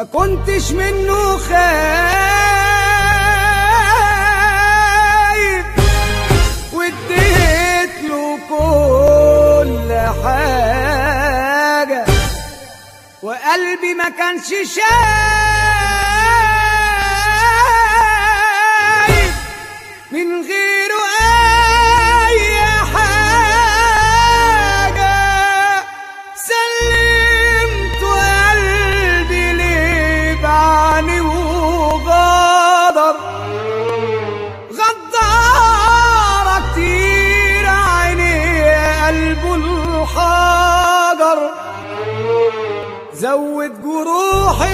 ما كنتش منه خايف واديت له كل حاجة وقلبي ما كانش شايف من غيره أي حاجة. سلمت قلبي ليه بعاني وغدر غدارة كتير عيني قلبه الحجر زود جروحي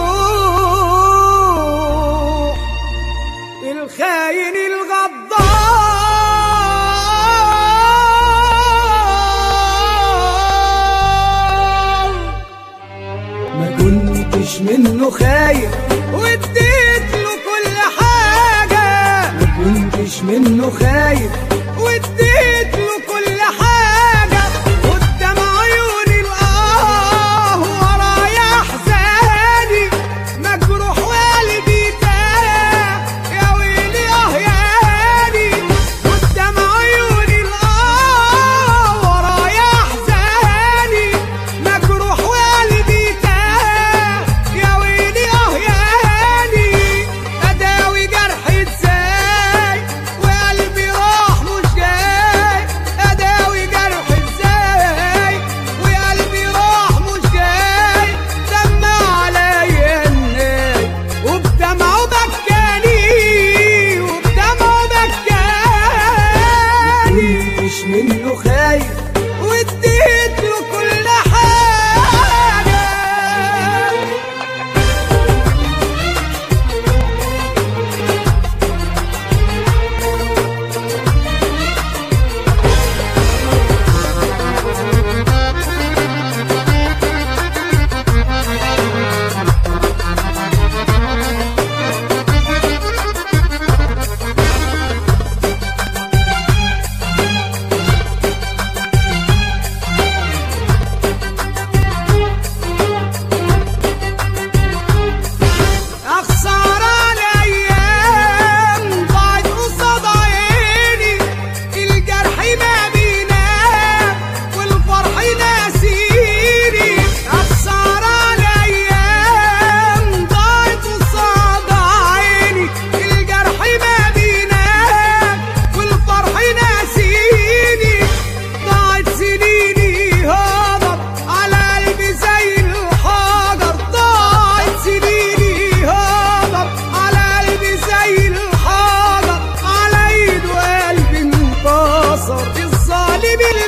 جروح الخاين الغدار. ما كنتش منه خايف واديت له كل حاجة، ما كنتش منه خايف واديت له كل حاجة قدام عيوني الآه ورايا أحزاني مجروح وقلبي تاه يا ويلي آه يا هاني قدام عيوني الآه ورايا أحزاني مجروح وقلبي تاه يا ويلي آه يا هاني. أداوي جرحي إزاي وقلبي راح مش جاي، أداوي جرحي إزاي وقلبي راح مش جاي. دمع عليا الناي وبدمعه بكاني وبدمعه بكاني. مش منه خايف واديت له كل حاجة. أخسر الأيام ضاعت قصاد عيني، الجرح ما بينام والفرح ناسيني. أخسر الأيام ضاعت قصاد عيني، الجرح ما بينام والفرح ناسيني. ضاعت سنيني هضب على قلبي زي الحجر، ضاعت سنيني هضب على قلبي زي الحجر، على ايده قلبي انكسر. الظالم